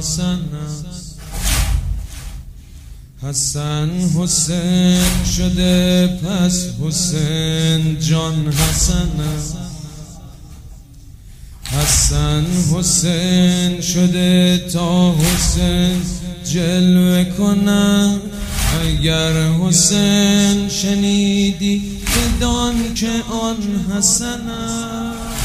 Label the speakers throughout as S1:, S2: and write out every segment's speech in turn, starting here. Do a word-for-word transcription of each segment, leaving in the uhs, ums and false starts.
S1: حسن است. حسن حسین شده پس حسین جان حسن است. حسن حسین شده تا حسین جلوه کند. اگر حسین شنیدی بدان که آن حسن است.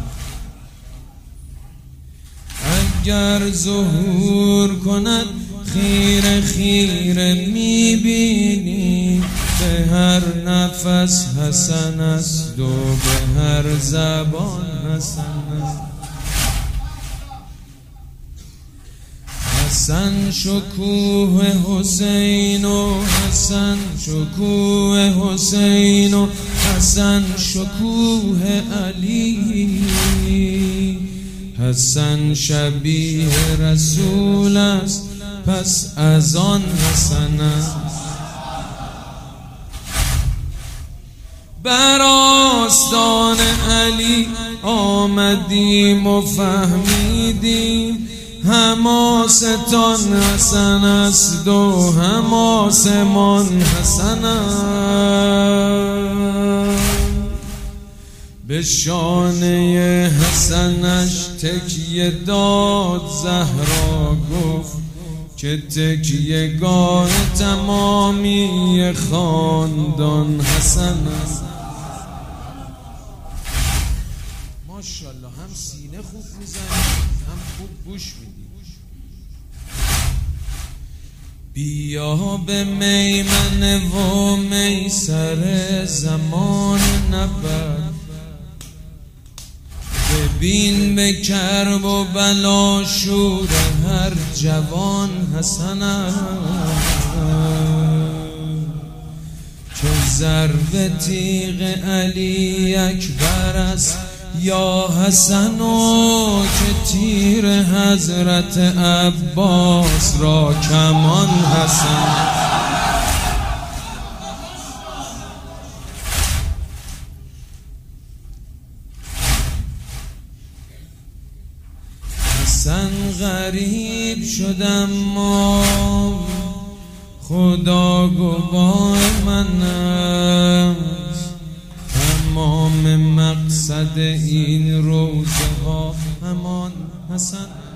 S1: اگر ظهور کند خیره خیره میبینی. به هر نفس حسن است و به هر زبان حسن است. حسن شکوه حسین و حسن شکوه حسین و حسن شکوه علی. حسن شبیه رسول است پس از آن حسن است. بر آستان علی آمدیم و فهمیدیم حماستان حسن است و حماسمان حسن است. به شانه حسنش تکیه داد زهرا گفت که تکیه گاه تمامی خاندان حسن است. ماشاءالله هم سینه خوب میزنی هم خوب گوش میدی. بیا به میمنه و میسر زمان نبرد. ببین به کرب و بلا شور هر جوان حسن است. که ضرب تیغ علی اکبر است یا حسن و که تیر حضرت عباس را کمان حسن. حسن غریب شدم ما خدا گواه من است. تمام مقصد این روزه ها همان حسن